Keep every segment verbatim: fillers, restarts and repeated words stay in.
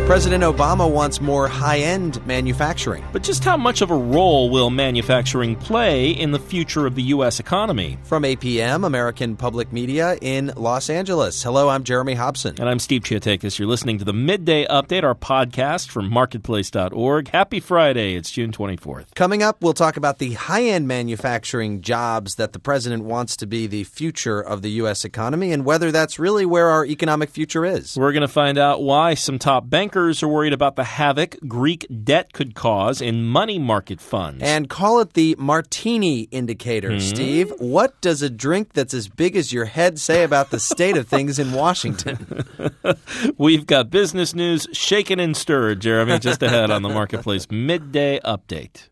President Obama wants more high-end manufacturing. But just how much of a role will manufacturing play in the future of the U S economy? From A P M, American Public Media in Los Angeles. Hello, I'm Jeremy Hobson. And I'm Steve Chiotakis. You're listening to the Midday Update, our podcast from marketplace dot org. Happy Friday. It's June twenty-fourth. Coming up, we'll talk about the high-end manufacturing jobs that the president wants to be the future of the U S economy and whether that's really where our economic future is. We're going to find out why some top bankers are worried about the havoc Greek debt could cause in money market funds. And call it the martini indicator, mm-hmm. Steve. What does a drink that's as big as your head say about the state of things in Washington? We've got business news shaken and stirred, Jeremy, just ahead on the Marketplace Midday Update.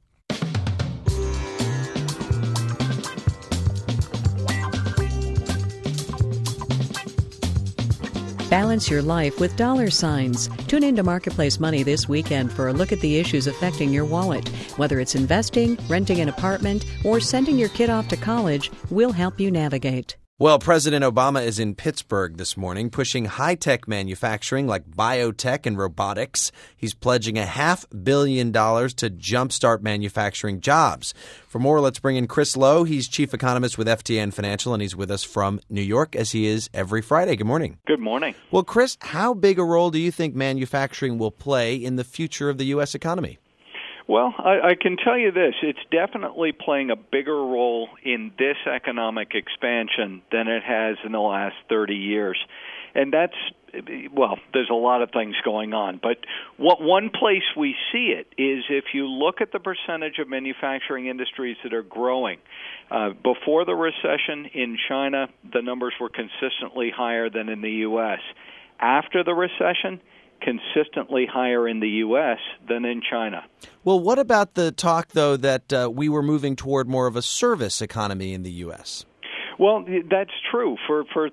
Balance your life with dollar signs. Tune into Marketplace Money this weekend for a look at the issues affecting your wallet. Whether it's investing, renting an apartment, or sending your kid off to college, we'll help you navigate. Well, President Obama is in Pittsburgh this morning pushing high-tech manufacturing like biotech and robotics. He's pledging a half billion dollars to jumpstart manufacturing jobs. For more, let's bring in Chris Lowe. He's chief economist with F T N Financial, and he's with us from New York, as he is every Friday. Good morning. Good morning. Well, Chris, how big a role do you think manufacturing will play in the future of the U S economy? Well, I, I can tell you this. It's definitely playing a bigger role in this economic expansion than it has in the last thirty years. And that's, well, there's a lot of things going on. But what, one place we see it is if you look at the percentage of manufacturing industries that are growing. Uh, before the recession in China, the numbers were consistently higher than in the U S. After the recession, consistently higher in the U S than in China. Well, what about the talk, though, that uh, we were moving toward more of a service economy in the U S? Well, that's true. For for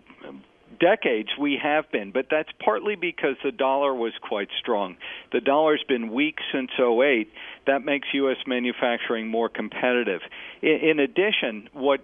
decades we have been, but that's partly because the dollar was quite strong. The dollar's been weak since oh eight. That makes U S manufacturing more competitive. In, in addition, what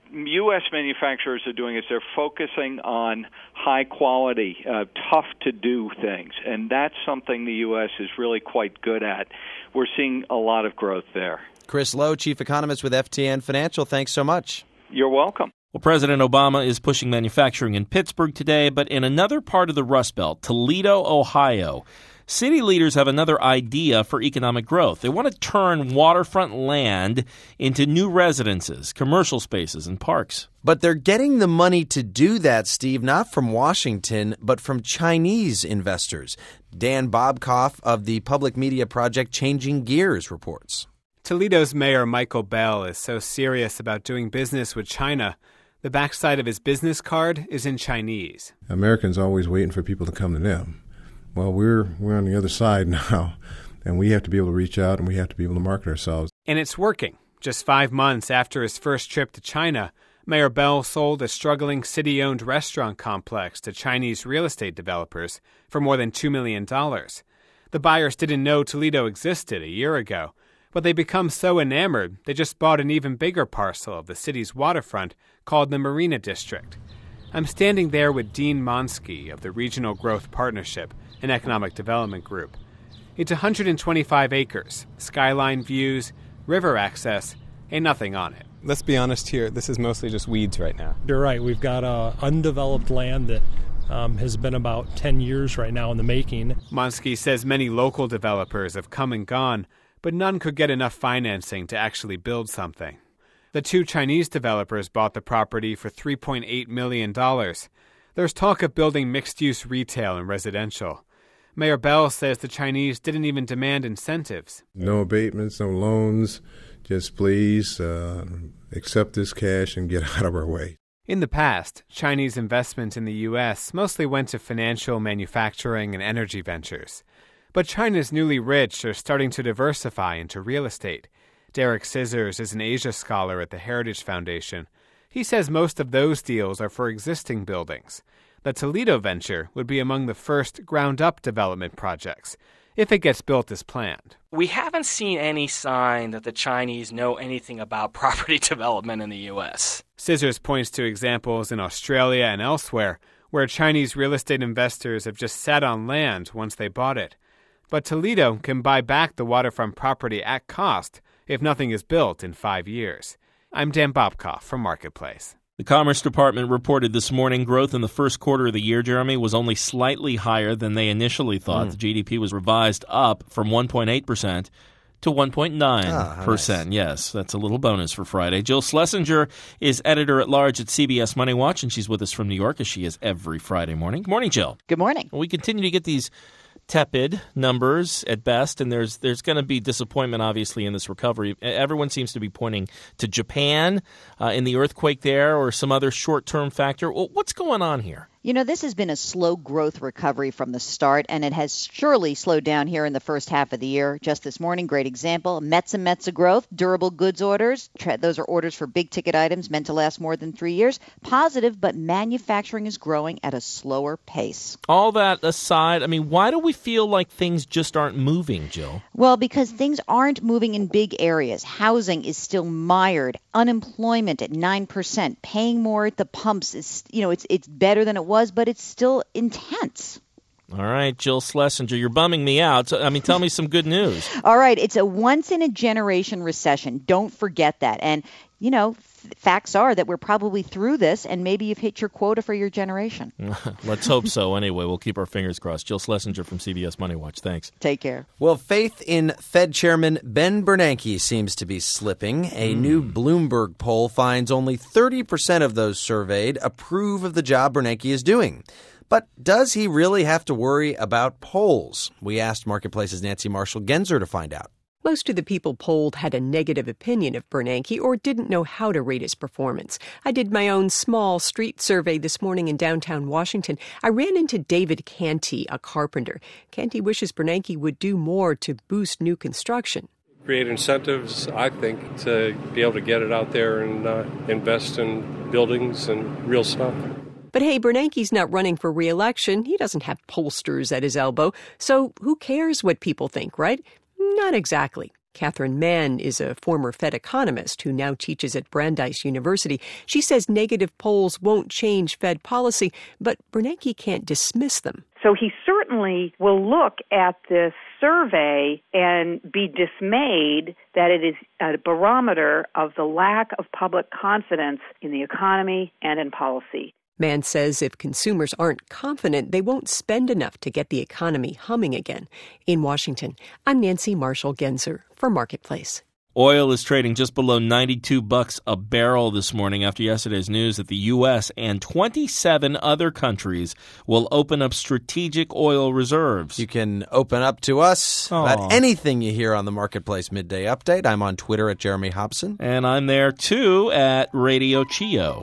U S manufacturers are doing is they're focusing on high-quality, uh, tough-to-do things, and that's something the U S is really quite good at. We're seeing a lot of growth there. Chris Lowe, chief economist with F T N Financial, thanks so much. You're welcome. Well, President Obama is pushing manufacturing in Pittsburgh today, but in another part of the Rust Belt, Toledo, Ohio, city leaders have another idea for economic growth. They want to turn waterfront land into new residences, commercial spaces, and parks. But they're getting the money to do that, Steve, not from Washington, but from Chinese investors. Dan Bobkoff of the public media project Changing Gears reports. Toledo's Mayor Michael Bell is so serious about doing business with China, the backside of his business card is in Chinese. Americans are always waiting for people to come to them. Well, we're we're on the other side now, and we have to be able to reach out and we have to be able to market ourselves. And it's working. Just five months after his first trip to China, Mayor Bell sold a struggling city-owned restaurant complex to Chinese real estate developers for more than two million dollars. The buyers didn't know Toledo existed a year ago, but they become so enamored they just bought an even bigger parcel of the city's waterfront called the Marina District. I'm standing there with Dean Monsky of the Regional Growth Partnership, an economic development group. It's one hundred twenty-five acres, skyline views, river access, and nothing on it. Let's be honest here, this is mostly just weeds right now. You're right. We've got uh, undeveloped land that um, has been about ten years right now in the making. Monsky says many local developers have come and gone, but none could get enough financing to actually build something. The two Chinese developers bought the property for three point eight million dollars. There's talk of building mixed-use retail and residential. Mayor Bell says the Chinese didn't even demand incentives. No abatements, no loans. Just please uh, accept this cash and get out of our way. In the past, Chinese investment in the U S mostly went to financial, manufacturing, and energy ventures. But China's newly rich are starting to diversify into real estate. Derek Scissors is an Asia scholar at the Heritage Foundation. He says most of those deals are for existing buildings. The Toledo venture would be among the first ground-up development projects, if it gets built as planned. We haven't seen any sign that the Chinese know anything about property development in the U S. Scissors points to examples in Australia and elsewhere where Chinese real estate investors have just sat on land once they bought it. But Toledo can buy back the waterfront property at cost if nothing is built in five years. I'm Dan Bobkoff from Marketplace. The Commerce Department reported this morning growth in the first quarter of the year, Jeremy, was only slightly higher than they initially thought. Mm. The G D P was revised up from one point eight percent to one point nine percent. Ah, nice. Yes, that's a little bonus for Friday. Jill Schlesinger is editor-at-large at C B S Money Watch, and she's with us from New York, as she is every Friday morning. Good morning, Jill. Good morning. We continue to get these tepid numbers at best, and there's there's going to be disappointment, obviously, in this recovery. Everyone seems to be pointing to Japan uh, in the earthquake there or some other short-term factor. Well, what's going on here? You know, this has been a slow growth recovery from the start, and it has surely slowed down here in the first half of the year. Just this morning, great example, Metza Metza growth, durable goods orders. Those are orders for big-ticket items meant to last more than three years. Positive, but manufacturing is growing at a slower pace. All that aside, I mean, why do we feel like things just aren't moving, Jill? Well, because things aren't moving in big areas. Housing is still mired. Unemployment at nine percent. Paying more at the pumps is, you know, it's it's better than it was, but it's still intense. All right, Jill Schlesinger, you're bumming me out. I mean, tell me some good news. All right, it's a once-in-a-generation recession. Don't forget that. And, you know, f- facts are that we're probably through this, and maybe you've hit your quota for your generation. Let's hope so. Anyway, we'll keep our fingers crossed. Jill Schlesinger from C B S Money Watch. Thanks. Take care. Well, faith in Fed Chairman Ben Bernanke seems to be slipping. A mm. new Bloomberg poll finds only thirty percent of those surveyed approve of the job Bernanke is doing. But does he really have to worry about polls? We asked Marketplace's Nancy Marshall-Genzer to find out. Most of the people polled had a negative opinion of Bernanke or didn't know how to rate his performance. I did my own small street survey this morning in downtown Washington. I ran into David Canty, a carpenter. Canty wishes Bernanke would do more to boost new construction. Create incentives, I think, to be able to get it out there and uh, invest in buildings and real stuff. But hey, Bernanke's not running for re-election. He doesn't have pollsters at his elbow. So who cares what people think, right? Not exactly. Catherine Mann is a former Fed economist who now teaches at Brandeis University. She says negative polls won't change Fed policy, but Bernanke can't dismiss them. So he certainly will look at this survey and be dismayed that it is a barometer of the lack of public confidence in the economy and in policy. Mann says if consumers aren't confident, they won't spend enough to get the economy humming again. In Washington, I'm Nancy Marshall-Genzer for Marketplace. Oil is trading just below ninety-two bucks a barrel this morning after yesterday's news that the U S and twenty-seven other countries will open up strategic oil reserves. You can open up to us Aww. About anything you hear on the Marketplace Midday Update. I'm on Twitter at Jeremy Hobson. And I'm there, too, at Radio Chio.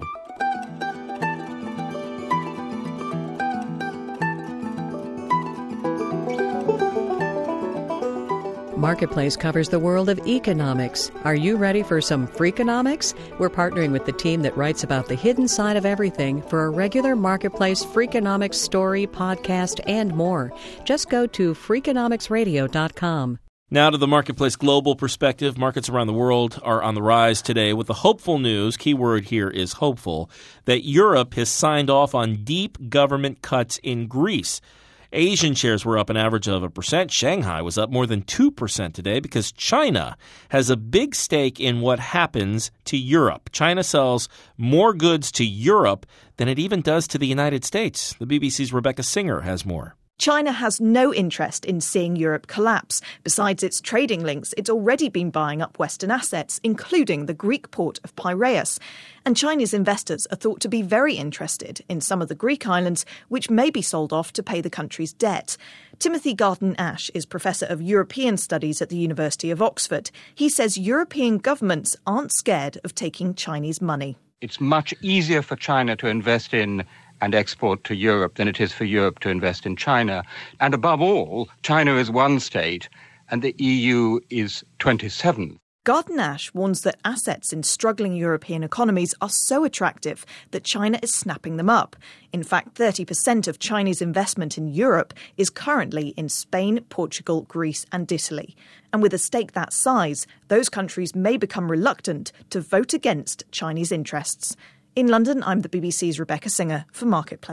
Marketplace covers the world of economics. Are you ready for some Freakonomics? We're partnering with the team that writes about the hidden side of everything for a regular Marketplace Freakonomics story, podcast, and more. Just go to freakonomics radio dot com. Now to the Marketplace Global Perspective. Markets around the world are on the rise today with the hopeful news, keyword here is hopeful, that Europe has signed off on deep government cuts in Greece. Asian shares were up an average of a percent. Shanghai was up more than two percent today because China has a big stake in what happens to Europe. China sells more goods to Europe than it even does to the United States. The B B C's Rebecca Singer has more. China has no interest in seeing Europe collapse. Besides its trading links, it's already been buying up Western assets, including the Greek port of Piraeus. And Chinese investors are thought to be very interested in some of the Greek islands, which may be sold off to pay the country's debt. Timothy Garton-Ash is Professor of European Studies at the University of Oxford. He says European governments aren't scared of taking Chinese money. It's much easier for China to invest in and export to Europe than it is for Europe to invest in China. And above all, China is one state and the E U is twenty-seven. Garton-Ash warns that assets in struggling European economies are so attractive that China is snapping them up. In fact, thirty percent of Chinese investment in Europe is currently in Spain, Portugal, Greece and Italy. And with a stake that size, those countries may become reluctant to vote against Chinese interests. In London, I'm the B B C's Rebecca Singer for Marketplace.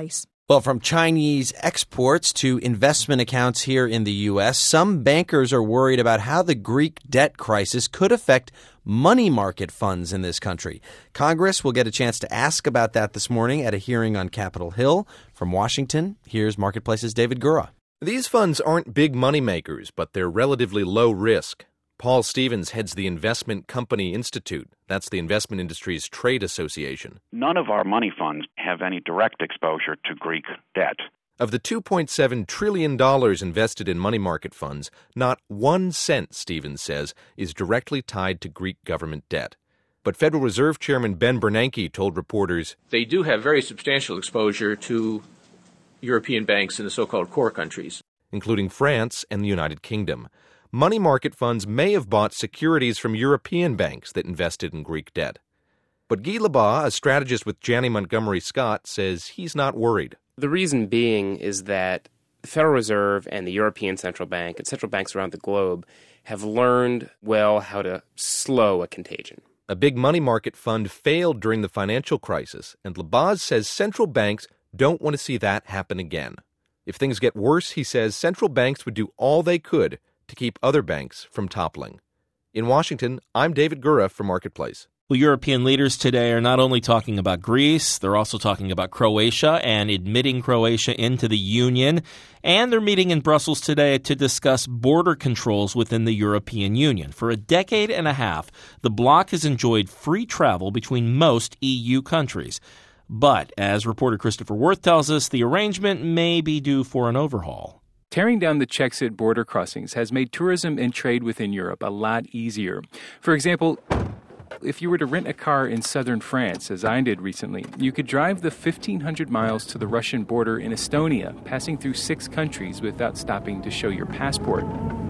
Well, from Chinese exports to investment accounts here in the U S, some bankers are worried about how the Greek debt crisis could affect money market funds in this country. Congress will get a chance to ask about that this morning at a hearing on Capitol Hill. From Washington, here's Marketplace's David Gura. These funds aren't big money makers, but they're relatively low risk. Paul Stevens heads the Investment Company Institute. That's the investment industry's trade association. None of our money funds have any direct exposure to Greek debt. Of the two point seven trillion dollars invested in money market funds, not one cent, Stevens says, is directly tied to Greek government debt. But Federal Reserve Chairman Ben Bernanke told reporters, they do have very substantial exposure to European banks in the so-called core countries, including France and the United Kingdom. Money market funds may have bought securities from European banks that invested in Greek debt. But Guy Lebas, a strategist with Janney Montgomery Scott, says he's not worried. The reason being is that the Federal Reserve and the European Central Bank and central banks around the globe have learned well how to slow a contagion. A big money market fund failed during the financial crisis, and Lebas says central banks don't want to see that happen again. If things get worse, he says central banks would do all they could to keep other banks from toppling. In Washington, I'm David Gura for Marketplace. Well, European leaders today are not only talking about Greece, they're also talking about Croatia and admitting Croatia into the Union. And they're meeting in Brussels today to discuss border controls within the European Union. For a decade and a half, the bloc has enjoyed free travel between most E U countries. But, as reporter Christopher Worth tells us, the arrangement may be due for an overhaul. Tearing down the checks at border crossings has made tourism and trade within Europe a lot easier. For example, if you were to rent a car in southern France, as I did recently, you could drive the fifteen hundred miles to the Russian border in Estonia, passing through six countries without stopping to show your passport.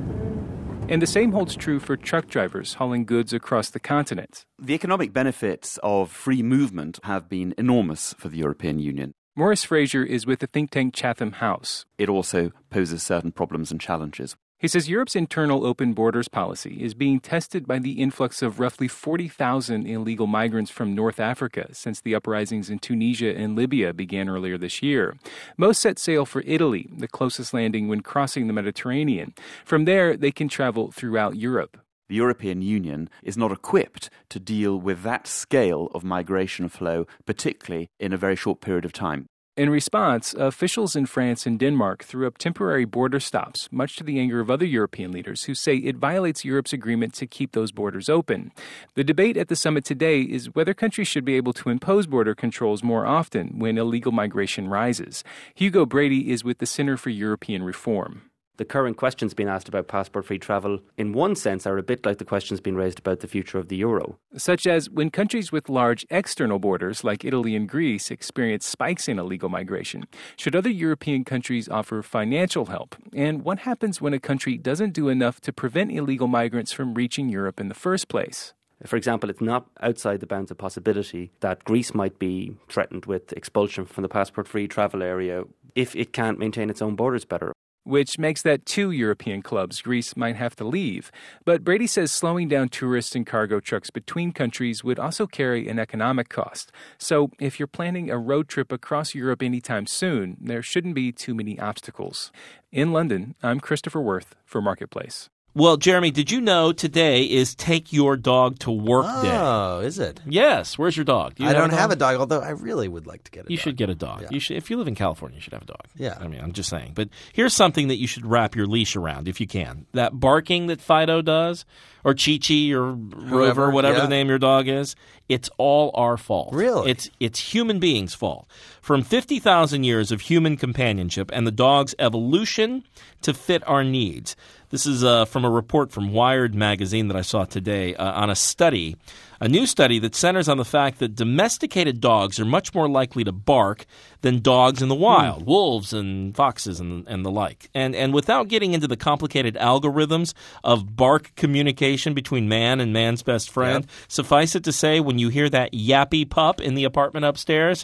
And the same holds true for truck drivers hauling goods across the continent. The economic benefits of free movement have been enormous for the European Union. Maurice Fraser is with the think tank Chatham House. It also poses certain problems and challenges. He says Europe's internal open borders policy is being tested by the influx of roughly forty thousand illegal migrants from North Africa since the uprisings in Tunisia and Libya began earlier this year. Most set sail for Italy, the closest landing when crossing the Mediterranean. From there, they can travel throughout Europe. The European Union is not equipped to deal with that scale of migration flow, particularly in a very short period of time. In response, officials in France and Denmark threw up temporary border stops, much to the anger of other European leaders who say it violates Europe's agreement to keep those borders open. The debate at the summit today is whether countries should be able to impose border controls more often when illegal migration rises. Hugo Brady is with the Center for European Reform. The current questions being asked about passport-free travel, in one sense, are a bit like the questions being raised about the future of the euro. Such as when countries with large external borders, like Italy and Greece, experience spikes in illegal migration. Should other European countries offer financial help? And what happens when a country doesn't do enough to prevent illegal migrants from reaching Europe in the first place? For example, it's not outside the bounds of possibility that Greece might be threatened with expulsion from the passport-free travel area if it can't maintain its own borders better. Which makes that two European clubs Greece might have to leave. But Brady says slowing down tourists and cargo trucks between countries would also carry an economic cost. So if you're planning a road trip across Europe anytime soon, there shouldn't be too many obstacles. In London, I'm Christopher Worth for Marketplace. Well, Jeremy, did you know today is Take Your Dog to Work Day? Oh, is it? Yes. Where's your dog? Do you I have don't a have a dog, although I really would like to get a you dog. You should get a dog. Yeah. You should, if you live in California, you should have a dog. Yeah. I mean, I'm just saying. But here's something that you should wrap your leash around if you can. That barking that Fido does, or Chi-Chi, or Rover, whatever yeah. the name of your dog is, it's all our fault. Really? It's, it's human beings' fault. From fifty thousand years of human companionship and the dog's evolution to fit our needs. This is uh, from a report from Wired magazine that I saw today uh, on a study, a new study that centers on the fact that domesticated dogs are much more likely to bark than dogs in the wild, mm. wolves and foxes and, and the like. And, and without getting into the complicated algorithms of bark communication between man and man's best friend, yep. suffice it to say, when you hear that yappy pup in the apartment upstairs,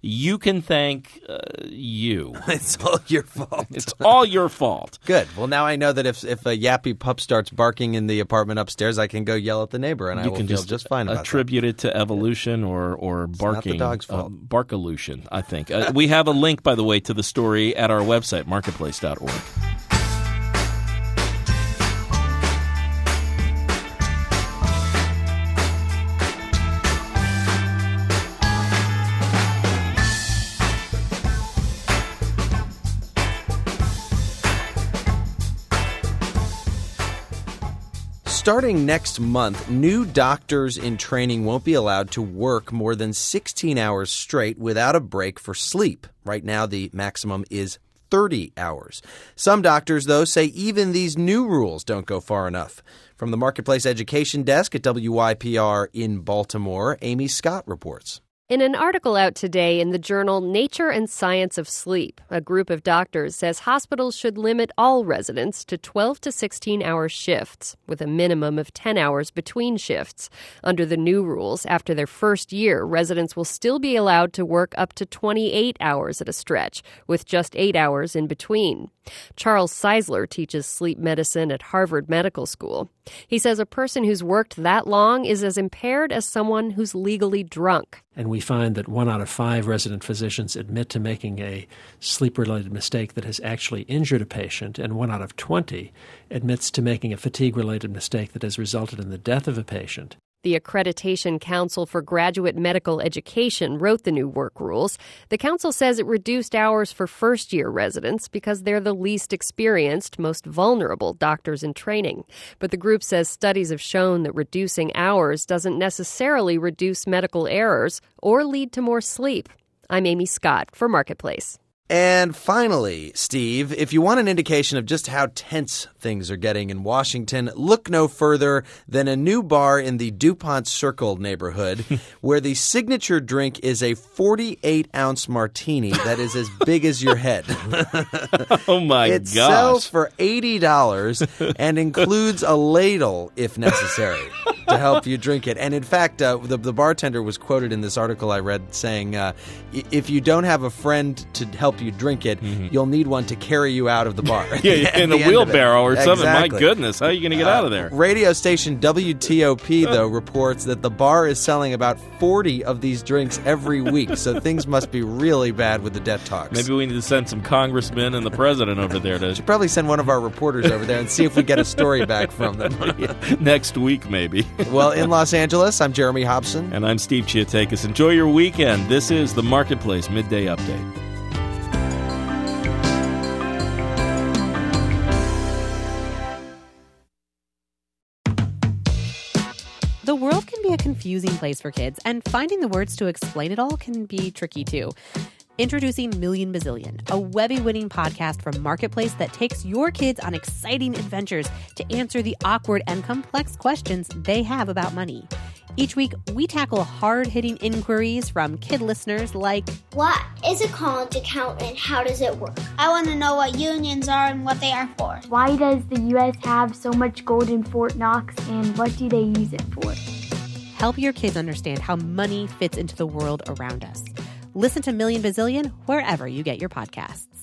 you can thank uh, you. It's all your fault. It's all your fault. Good. Well, now I know that if if a yappy pup starts barking in the apartment upstairs, I can go yell at the neighbor, and you I will can feel just, just fine about attribute it to evolution or or it's barking. Not the dog's fault. Uh, barkolution, I think. Uh, we have a link, by the way, to the story at our website, marketplace dot org. Starting next month, new doctors in training won't be allowed to work more than sixteen hours straight without a break for sleep. Right now, the maximum is thirty hours. Some doctors, though, say even these new rules don't go far enough. From the Marketplace Education Desk at W Y P R in Baltimore, Amy Scott reports. In an article out today in the journal Nature and Science of Sleep, a group of doctors says hospitals should limit all residents to twelve to sixteen hour shifts, with a minimum of ten hours between shifts. Under the new rules, after their first year, residents will still be allowed to work up to twenty-eight hours at a stretch, with just eight hours in between. Charles Seisler teaches sleep medicine at Harvard Medical School. He says a person who's worked that long is as impaired as someone who's legally drunk. And we find that one out of five resident physicians admit to making a sleep-related mistake that has actually injured a patient, and one out of twenty admits to making a fatigue-related mistake that has resulted in the death of a patient. The Accreditation Council for Graduate Medical Education wrote the new work rules. The council says it reduced hours for first-year residents because they're the least experienced, most vulnerable doctors in training. But the group says studies have shown that reducing hours doesn't necessarily reduce medical errors or lead to more sleep. I'm Amy Scott for Marketplace. And finally, Steve, if you want an indication of just how tense things are getting in Washington, look no further than a new bar in the DuPont Circle neighborhood where the signature drink is a forty-eight ounce martini that is as big as your head. Oh, my it gosh. It sells for eighty dollars and includes a ladle if necessary to help you drink it. And in fact, uh, the, the bartender was quoted in this article I read saying, uh, if you don't have a friend to help you drink it, mm-hmm. you'll need one to carry you out of the bar. yeah, in a wheelbarrow or something. Exactly. My goodness, how are you going to get uh, out of there? Radio station W T O P, though, reports that the bar is selling about forty of these drinks every week, so things must be really bad with the debt talks. Maybe we need to send some congressmen and the president over there to... We should probably send one of our reporters over there and see if we get a story back from them. Next week, maybe. Well, in Los Angeles, I'm Jeremy Hobson. And I'm Steve Chiatakis. Enjoy your weekend. This is the Marketplace Midday Update. The world can be a confusing place for kids, and finding the words to explain it all can be tricky too. Introducing Million Bazillion, a Webby-winning podcast from Marketplace that takes your kids on exciting adventures to answer the awkward and complex questions they have about money. Each week, we tackle hard-hitting inquiries from kid listeners like, what is a college account and how does it work? I want to know what unions are and what they are for. Why does the U S have so much gold in Fort Knox and what do they use it for? Help your kids understand how money fits into the world around us. Listen to Million Bazillion wherever you get your podcasts.